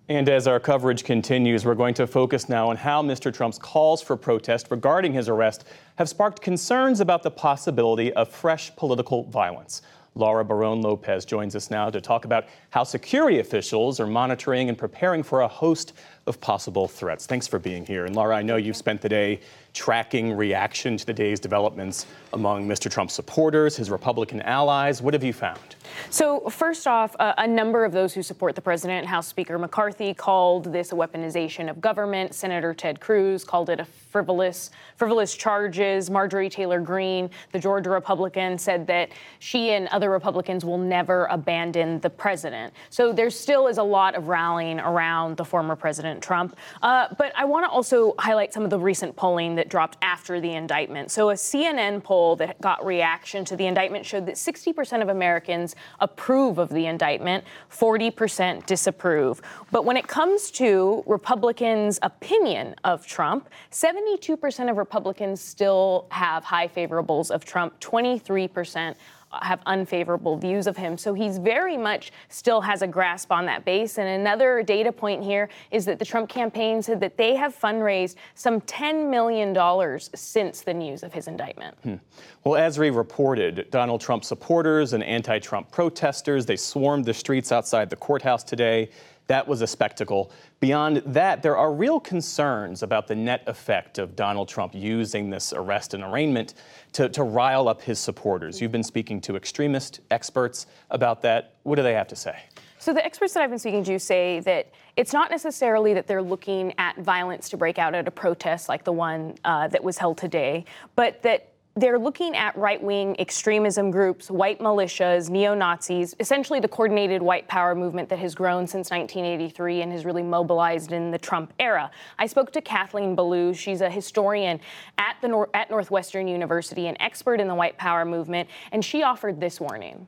And as our coverage continues, we're going to focus now on how Mr. Trump's calls for protest regarding his arrest have sparked concerns about the possibility of fresh political violence. Laura Barón-López joins us now to talk about how security officials are monitoring and preparing for a host of possible threats. Thanks for being here. And Laura, I know you've spent the day tracking reaction to the day's developments among Mr. Trump's supporters, his Republican allies. What have you found? So first off, a number of those who support the president, House Speaker McCarthy, called this a weaponization of government. Senator Ted Cruz called it a frivolous charges. Marjorie Taylor Greene, the Georgia Republican, said that she and other Republicans will never abandon the president. So there still is a lot of rallying around the former President Trump. But I want to also highlight some of the recent polling that dropped after the indictment. So a CNN poll that got reaction to the indictment showed that 60% of Americans approve of the indictment, 40% disapprove. But when it comes to Republicans' opinion of Trump, 72% of Republicans still have high favorables of Trump, 23% have unfavorable views of him. So he's very much still has a grasp on that base. And another data point here is that the Trump campaign said that they have fundraised some $10 million since the news of his indictment. Well, as we reported, Donald Trump supporters and anti-Trump protesters, they swarmed the streets outside the courthouse today. That was a spectacle. Beyond that, there are real concerns about the net effect of Donald Trump using this arrest and arraignment to rile up his supporters. You've been speaking to extremist experts about that. What do they have to say? So the experts that I've been speaking to say that it's not necessarily that they're looking at violence to break out at a protest like the one that was held today, but that they're looking at right-wing extremism groups, white militias, neo-Nazis, essentially the coordinated white power movement that has grown since 1983 and has really mobilized in the Trump era. I spoke to Kathleen Belew. She's a historian at Northwestern University, an expert in the white power movement, and she offered this warning.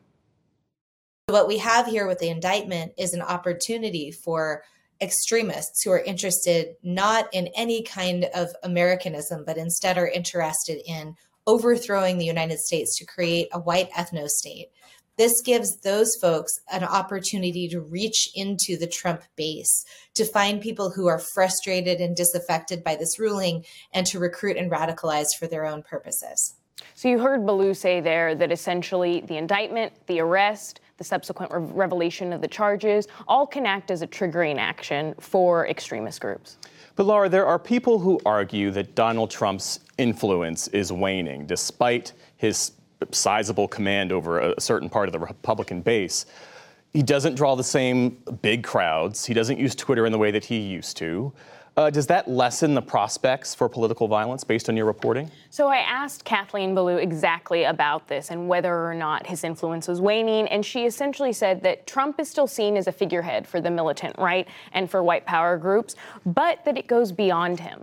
What we have here with the indictment is an opportunity for extremists who are interested not in any kind of Americanism, but instead are interested in overthrowing the United States to create a white ethno-state. This gives those folks an opportunity to reach into the Trump base, to find people who are frustrated and disaffected by this ruling, and to recruit and radicalize for their own purposes. So you heard Belew say there that essentially the indictment, the arrest, the subsequent revelation of the charges, all can act as a triggering action for extremist groups. But Laura, there are people who argue that Donald Trump's influence is waning, despite his sizable command over a certain part of the Republican base. He doesn't draw the same big crowds. He doesn't use Twitter in the way that he used to. Does that lessen the prospects for political violence based on your reporting? So I asked Kathleen Belew exactly about this and whether or not his influence was waning. And she essentially said that Trump is still seen as a figurehead for the militant right and for white power groups, but that it goes beyond him.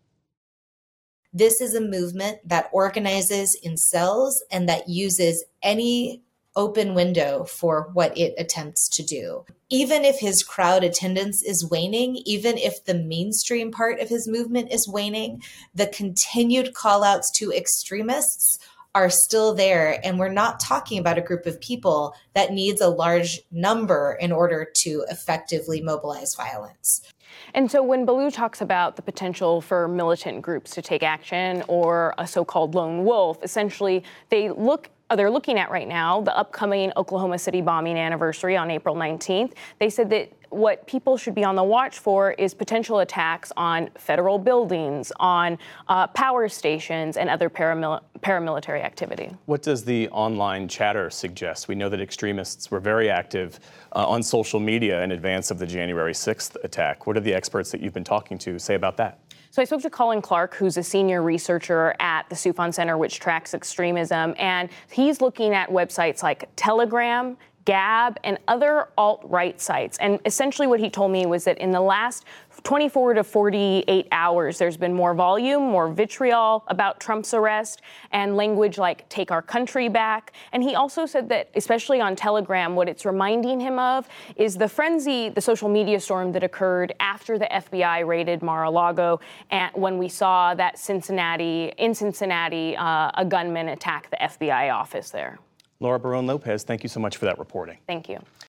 This is a movement that organizes in cells and that uses any open window for what it attempts to do. Even if his crowd attendance is waning, even if the mainstream part of his movement is waning, the continued call-outs to extremists are still there. And we're not talking about a group of people that needs a large number in order to effectively mobilize violence. And so when Belew talks about the potential for militant groups to take action or a so-called lone wolf, essentially they're looking at right now the upcoming Oklahoma City bombing anniversary on April 19th. They said that what people should be on the watch for is potential attacks on federal buildings, on power stations, and other paramilitary activity. What does the online chatter suggest? We know that extremists were very active on social media in advance of the January 6th attack. What do the experts that you've been talking to say about that? So I spoke to Colin Clark, who's a senior researcher at the Soufan Center, which tracks extremism, and he's looking at websites like Telegram, Gab, and other alt-right sites. And essentially what he told me was that in the last 24 to 48 hours, there's been more volume, more vitriol about Trump's arrest, and language like "take our country back." And he also said that, especially on Telegram, what it's reminding him of is the frenzy, the social media storm that occurred after the FBI raided Mar-a-Lago, and when we saw that in Cincinnati, a gunman attack the FBI office there. Laura Barón-López, thank you so much for that reporting. Thank you.